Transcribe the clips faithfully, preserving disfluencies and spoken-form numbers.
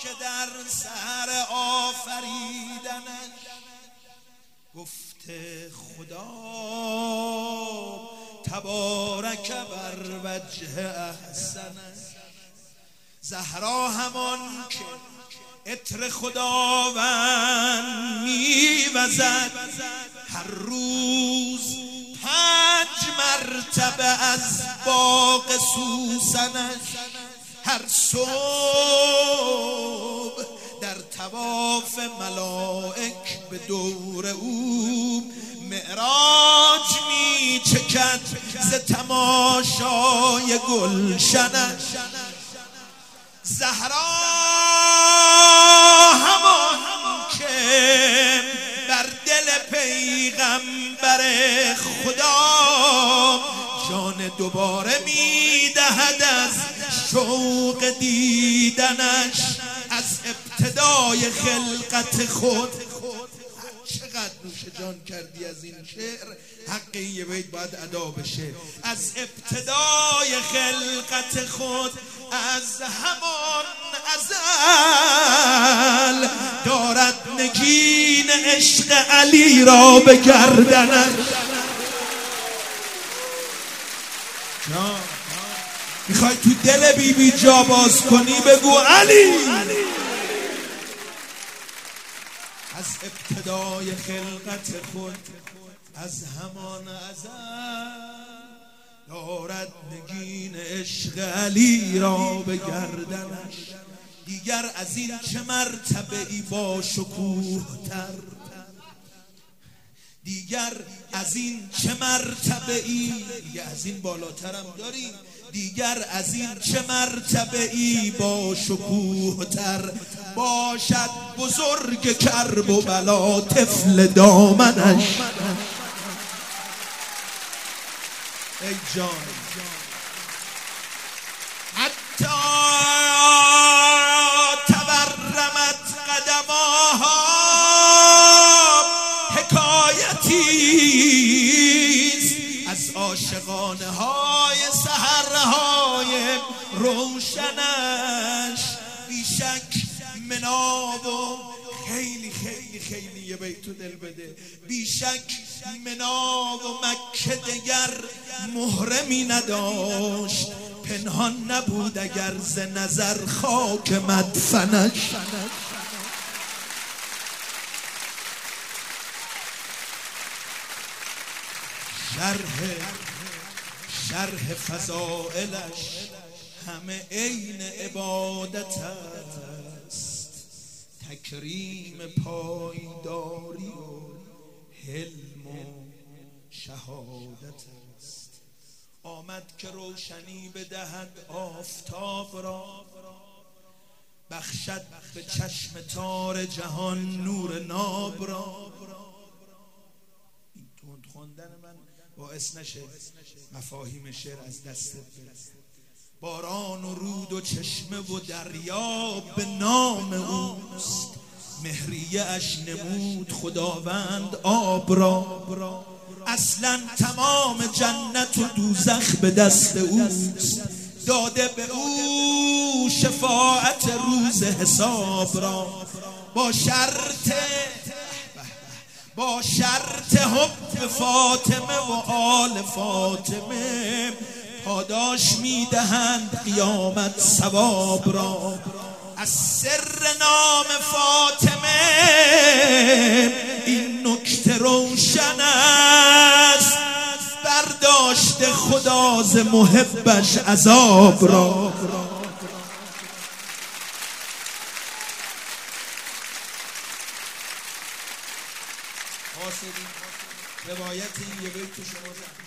که در سر آفریدنش گفته خدا تبارک بر وجه احسنش. زهرا همان که عطر خداوند میوزد هر روز پنج مرتبه از باغ سوسنش. هر صبح در طواف ملائک به دور او معراج می چکد ز تماشای گلشنش. زهرا همان که بر دل پیغمبر خدا جان دوباره می دهد از شوق دیدنش. از ابتدای خلقت خود چقدر نوش جان کردی از این شعر، حق یه بیت باید ادا بشه. از ابتدای خلقت خود از همان ازل دارد نگین عشق علی را به گردنش. جان میخوای تو دل بی بی جا باز کنی بگو علی. از ابتدای خلقت خود از همان ازل دارد نگین عشق علی را به گردنش. دیگر از این چه مرتبه ای با شکوه تر، دیگر از این چه مرتبه ای، دیگر از این بالاترم داریم، دیگر از این چه مرتبه ای با شکوه تر باشد بزرگ کرب و بلا طفل دامنش. ای جان حتی تورمت قدماها حکایتیست از عاشقانه های سحرهای روشنش. بیشک مناب و خیلی خیلی خیلی یه بیتو دل بده، بیشک مناب و مکه دگر محرمی نداشت، پنهان نبود اگر ز نظر خاک مدفنش. شرح شرح فضائلش همه عین عبادت است، تکریم پایداری و حلم و شهادت است. آمد که روشنی بدهد آفتاب را، بخشد به چشم تار جهان نور ناب را. این تند خوندن من باعث نشه مفاهیم شعر از دست بره. باران و رود و چشمه و دریا به نام اوست، مهریه اش نمود خداوند آب را. اصلا تمام جنت و دوزخ به دست اوست، داده به او شفاعت روز حساب را. با شرط با شرط حب فاطمه و آل فاطمه پاداش میدهند قیامت ثواب را. از سر نام فاطمه این نکته روشن است، برداشت خدا ز محبش عذاب را. روایت این یه بیت تو شما زن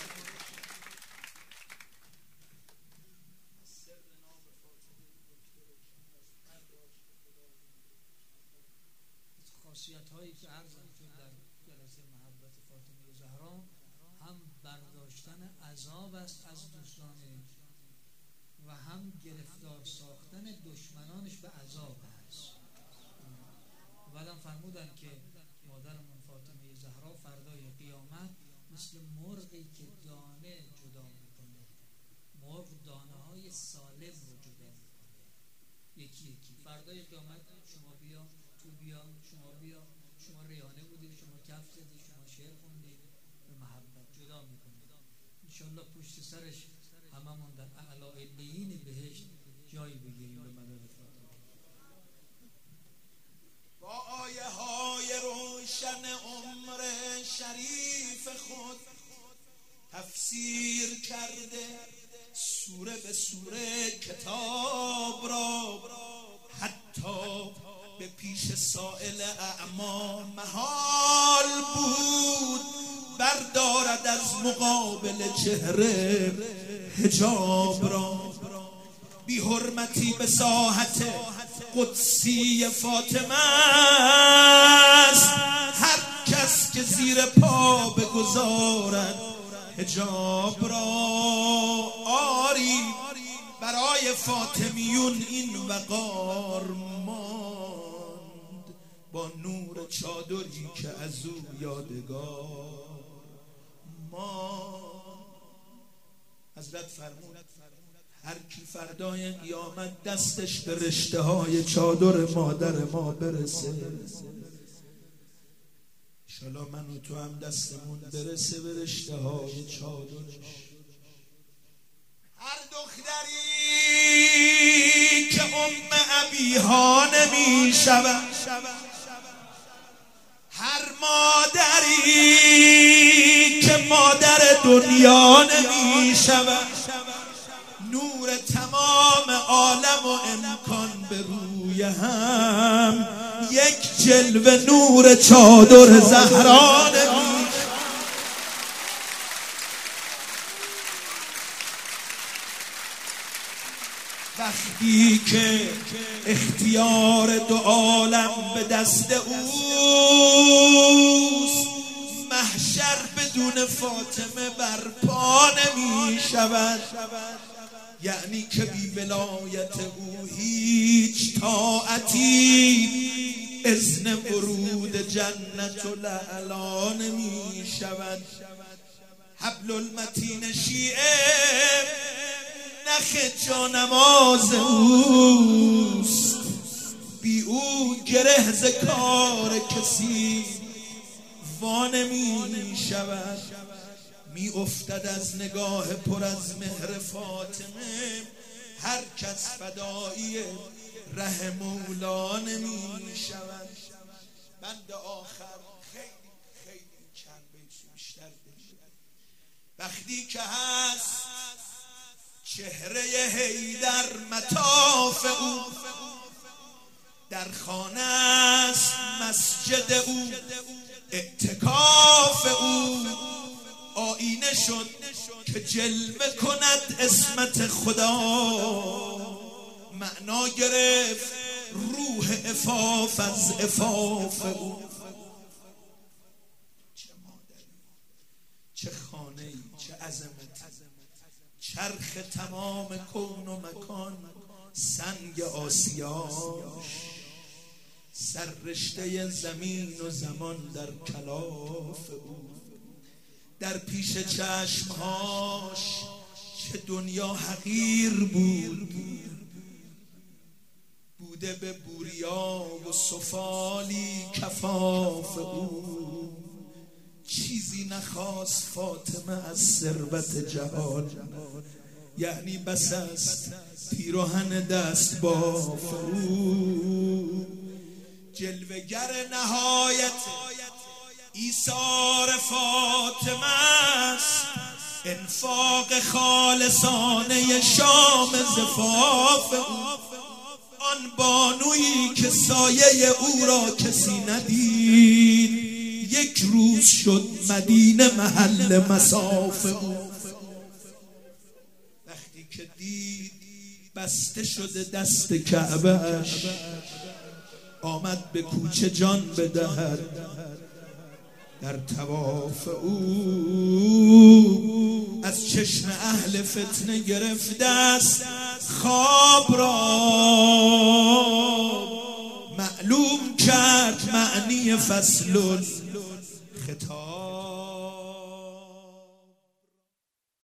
خاصیت هایی که عرضم شد در جلسه محبت فاطمه زهرا هم برداشتن عذاب است از دوستانش و هم گرفتار ساختن دشمنانش به عذاب است. بعدم فرمودن که مادرمون فاطمه زهرا فردای قیامت مثل مرغی که دانه جدا میکنه، مرغ دانه های سالم رو جدا میکنه، یکی یکی. فردای قیامت شما بیا، تو بیا، شما بیا، شما ریحانه بودی، شما کف زدی، شما شعر خوندی، به محبت جدا میکنید. انشالله پشت سرش هممون در اعلی علیین بهشت جایی بگیریم به مدد فاطمه. با آیه های روشن عمر شریف خود تفسیر کرده سوره به سوره کتاب را، حتی به پیش سائل اعما محال بود بردارد از مقابل چهره حجاب را. بی حرمتی به ساحت قدسی فاطمه است هر کس که زیر پا بگذارد حجاب را. آری برای فاطمیون این وقار ماند با نور چادری که از او یادگار ماند. حضرت فرمود هر کی فردای قیامت دستش به رشته های چادر مادر ما برسه، انشالله من و تو هم دستمون برسه به رشته های چادرش. هر دختری که ام ابیها نمی شود، هر مادری که مادر دنیا نمی شود، نور تمام عالم و امکان به روی هم یک جلوه نور چادر زهرا نمی. وقتی که اختیار دو عالم به دست اوست، محشر بدون فاطمه برپا نمی شود. یعنی که بی ولایت او هیچ طاعتی اذن ورود جنت و لعلا نمی شود. حبل المتین شیعه نخ جانماز اوست، بی او گره ز کار کسی وا نمی شود. می افتد از نگاه پر از مهر فاطمه هر کس فدایی ره مولا نمی شود. بند آخر خیلی خیلی چند بیت بیشتر بگید. وقتی که هست چهره حیدر مطاف او، در خانه است مسجد او، اعتکاف او، آینه شد که جلوه کند اسمت خدا. معنا گرفت روح عفاف از عفاف او. چه مادری، چه خانه‌ای، چه عظمتی، چرخ تمام کون و مکان، سنگ آسیاش، سر رشته زمین و زمان در کلاف او. در پیش چشمهاش چه دنیا حقیر بود، بوده به بوریا و سفالی کفاف او. چیزی نخواست فاطمه از ثروت جهان، یعنی بس است پیراهن دست باف او. جلوه‌گر نهایت ایثار فاطمه است، انفاق خالصانه شام زفاف او. آن بانویی که سایه او را کسی ندید، یک روز شد مدینه محل مصاف او. وقتی که دید بسته شده دست کعبه‌اش، آمد به کوچه جان بدهد در طواف او. از چشم اهل فتنه گرفت دست خواب را، معلوم کرد معنی فصل الخطاب.